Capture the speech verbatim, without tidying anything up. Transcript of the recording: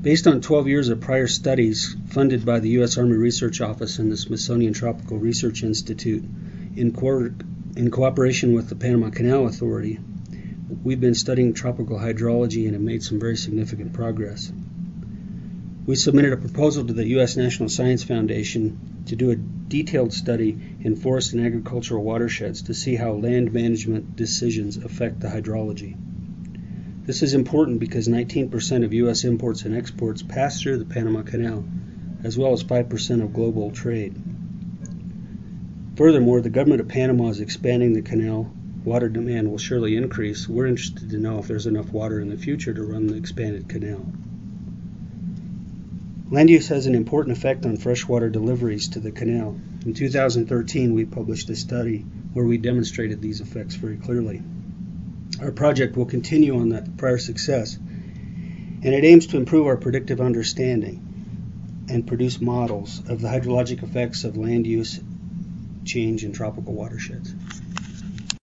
Based on twelve years of prior studies funded by the U S Army Research Office and the Smithsonian Tropical Research Institute in, co- in cooperation with the Panama Canal Authority, we've been studying tropical hydrology and have made some very significant progress. We submitted a proposal to the U S National Science Foundation to do a detailed study in forest and agricultural watersheds to see how land management decisions affect the hydrology. This is important because nineteen percent of U S imports and exports pass through the Panama Canal, as well as five percent of global trade. Furthermore, the government of Panama is expanding the canal. Water demand will surely increase. We're interested to know if there's enough water in the future to run the expanded canal. Land use has an important effect on freshwater deliveries to the canal. In two thousand thirteen, we published a study where we demonstrated these effects very clearly. Our project will continue on that prior success, and it aims to improve our predictive understanding and produce models of the hydrologic effects of land use change in tropical watersheds.